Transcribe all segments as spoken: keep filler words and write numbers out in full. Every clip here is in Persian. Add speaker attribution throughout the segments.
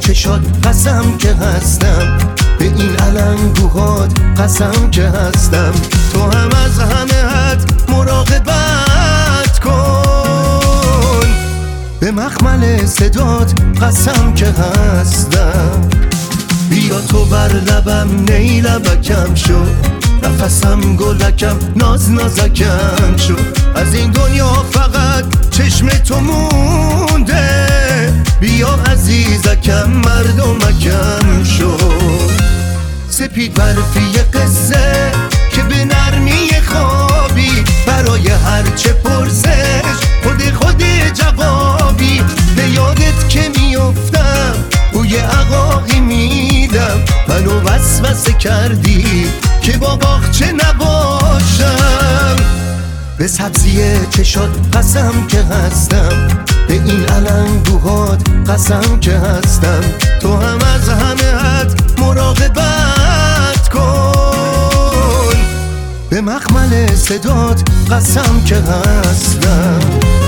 Speaker 1: چشات قسم که هستم، به این علنگوهات قسم که هستم. تو هم از همه حد مراقبت کن، به مخمل صدات قسم که هستم. بیا تو بر لبم نی لبکم شو، نفسم گلکم ناز نازکم شو. از این دنیا فقط چشم تو مونده، بیا عزیزکم مردمکم شو. سپید برفی قصه که به نرمی خوابی، برای هر چه پرسش خود خود جوابی. به یادت که میافتم بوی عقاقی میدم، منو وسوسه کردی که با باغچه نباشم. به سبزی چشات قسم که هستم، به این علنگوهات قسم که هستم. تو هم از همه حد مراقبت کن، به مخمل صدات قسم که هستم.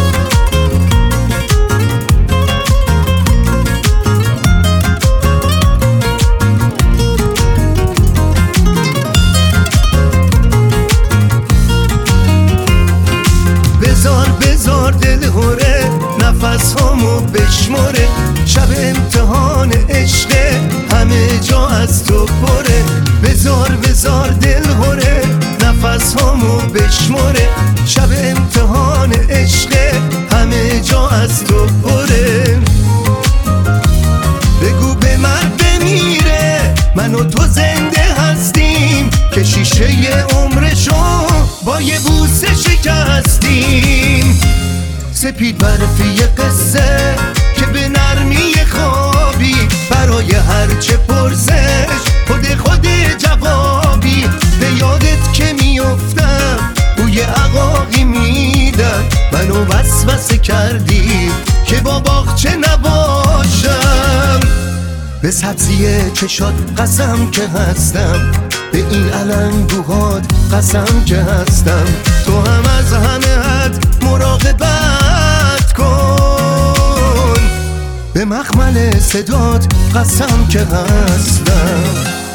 Speaker 1: بزار بزار دل هوره، نفس هامو بشماره. شب امتحان عشقه، همه جا از تو پره. بزار بزار دل هوره، نفس هامو بشماره. شب امتحان عشقه، همه جا از تو پره. بگو به من بمیره، من و تو زنده هستیم، که شیشه عمرشو با یه بوسه شکستیم. سپید برفی قصه که به نرمی خوابی، برای هر چه پرسش خود خود جوابی. به یادت که میافتم بوی عقاقی میدم، منو وسوسه کردی که با باغچه نباشم. به سبزی چشات قسم که هستم، به این علنگوهات قسم که هستم. تو هم از همه حد مراقبت کن، به مخمل صدات قسم که هستم.